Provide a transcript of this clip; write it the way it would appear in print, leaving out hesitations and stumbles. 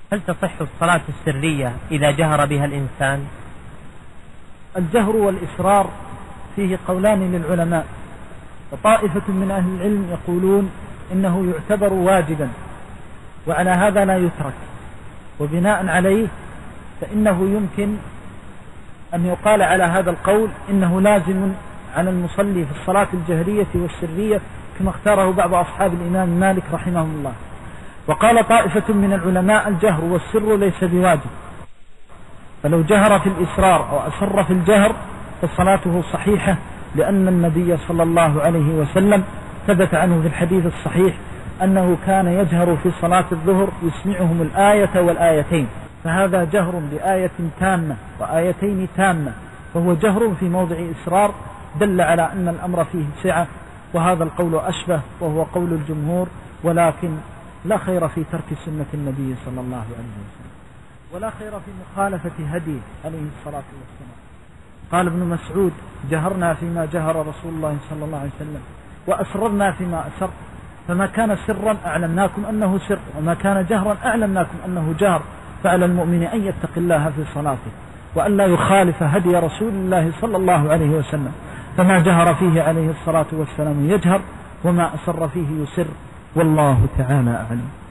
هل تصح الصلاة السرية إذا جهر بها الإنسان؟ الجهر والإسرار فيه قولان للعلماء، وطائفة من أهل العلم يقولون إنه يعتبر واجبا وعلى هذا لا يترك، وبناء عليه فإنه يمكن أن يقال على هذا القول إنه لازم على المصلي في الصلاة الجهرية والسرية كما اختاره بعض أصحاب الإمام مالك رحمه الله. وقال طائفة من العلماء الجهر والسر ليس بواجب، فلو جهر في الإسرار أو أسر في الجهر فصلاته صحيحة، لأن النبي صلى الله عليه وسلم ثبت عنه في الحديث الصحيح أنه كان يجهر في صلاة الظهر يسمعهم الآية والآيتين، فهذا جهر بآية تامة وآيتين تامة، فهو جهر في موضع إسرار، دل على أن الأمر فيه سعة، وهذا القول أشبه وهو قول الجمهور، ولكن لا خير في ترك سنة النبي صلى الله عليه وسلم، ولا خير في مخالفة هديه عليه الصلاة والسلام. قال ابن مسعود: جهرنا فيما جهر رسول الله صلى الله عليه وسلم وأسررنا فيما أسر، فما كان سرا أعلمناكم أنه سر، وما كان جهرا أعلمناكم أنه جهر، فعلى المؤمن أن يتق الله في صلاته وأن لا يخالف هدي رسول الله صلى الله عليه وسلم، فما جهر فيه عليه الصلاة والسلام يجهر، وما أسر فيه يسر، والله تعالى أعلم.